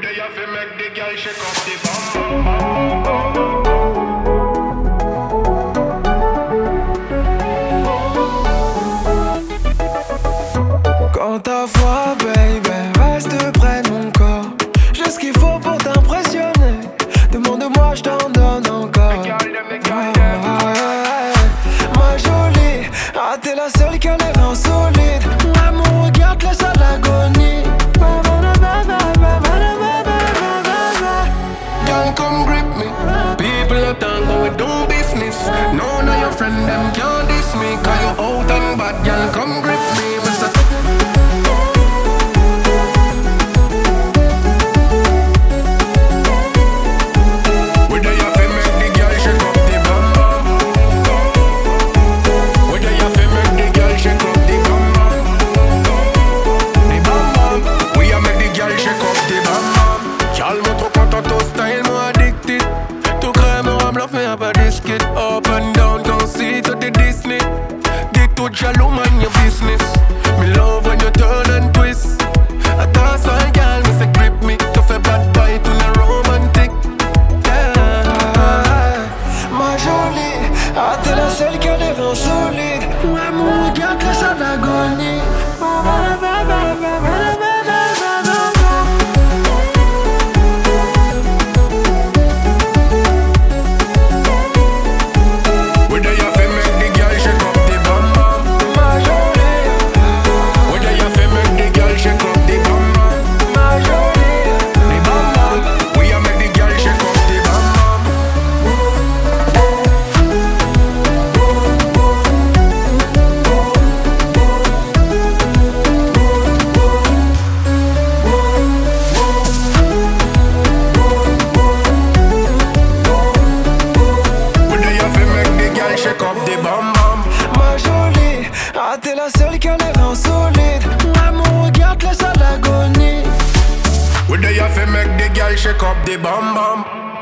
day you fi make the girl shake up the bum bum bum bum. Quand ta voix, baby, reste près de mon corps. J'ai ce qu'il faut pour t'impressionner. Demande-moi, je t'en donne encore. Ma jolie, ah t'es la seule qui a l'air insolite. Ouais, mon regard te laisse à l'agonie. Girl, come grip me. People are talking, we do business. None of your friends, them can't diss me. Cause you out and bad, girl, come grip me. Up and down, come see to the Disney. Get to jaloux, mind your business. Me love when you turn and twist. I dance on girl, me say grip me. Tough a bad boy to the romantic. Yeah. Ma jolie, ah t'es la seule qui a l'air insolite. Ouais, mon regard te laisse à l'agonie. Ma jolie, ah t'es la seule qui a l'air insolite. Ouais, mon regard te laisse à l'agonie. We there you fi make the girl shake up the bum bum.